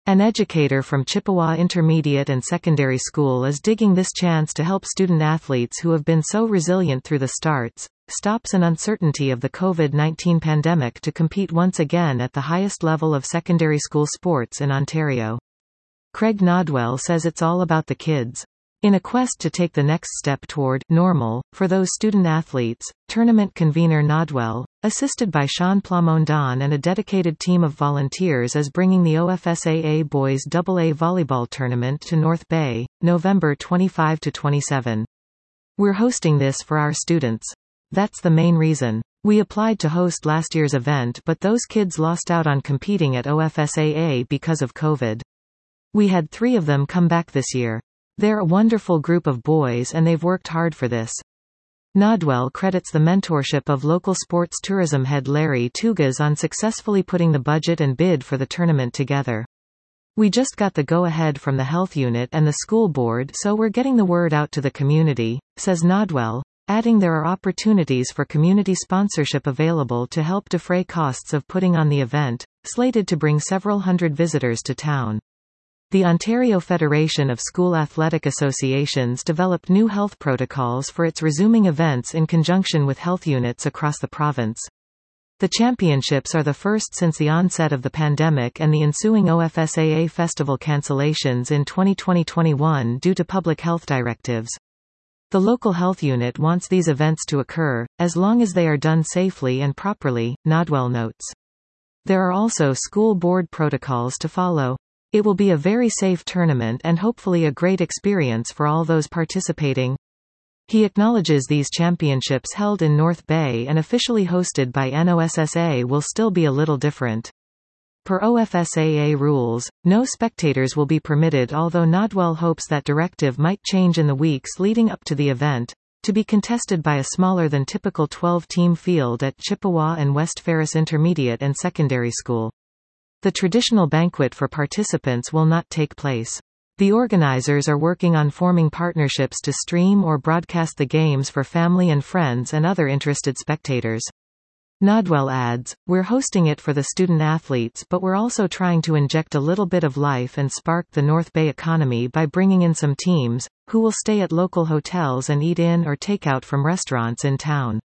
An educator from Chippewa Intermediate and Secondary School is digging this chance to help student-athletes who have been so resilient through the starts, stops and uncertainty of the COVID-19 pandemic to compete once again at the highest level of secondary school sports in Ontario. Craig Nodwell says it's all about the kids. In a quest to take the next step toward normal for those student-athletes, tournament convener Nodwell, assisted by Sean Plamondon and a dedicated team of volunteers, is bringing the OFSAA Boys AA Volleyball Tournament to North Bay, November 25–27. We're hosting this for our students. That's the main reason. We applied to host last year's event, but those kids lost out on competing at OFSAA because of COVID. We had 3 of them come back this year. They're a wonderful group of boys and they've worked hard for this. Nodwell credits the mentorship of local sports tourism head Larry Tugas on successfully putting the budget and bid for the tournament together. We just got the go-ahead from the health unit and the school board, so we're getting the word out to the community, says Nodwell, adding there are opportunities for community sponsorship available to help defray costs of putting on the event, slated to bring several hundred visitors to town. The Ontario Federation of School Athletic Associations developed new health protocols for its resuming events in conjunction with health units across the province. The championships are the first since the onset of the pandemic and the ensuing OFSAA festival cancellations in 2020-21 due to public health directives. The local health unit wants these events to occur, as long as they are done safely and properly, Nodwell notes. There are also school board protocols to follow. It will be a very safe tournament and hopefully a great experience for all those participating. He acknowledges these championships held in North Bay and officially hosted by NOSSA will still be a little different. Per OFSAA rules, no spectators will be permitted, although Nodwell hopes that directive might change in the weeks leading up to the event, to be contested by a smaller than typical 12-team field at Chippewa and West Ferris Intermediate and Secondary School. The traditional banquet for participants will not take place. The organizers are working on forming partnerships to stream or broadcast the games for family and friends and other interested spectators. Nodwell adds, "We're hosting it for the student athletes, but we're also trying to inject a little bit of life and spark the North Bay economy by bringing in some teams, who will stay at local hotels and eat in or take out from restaurants in town."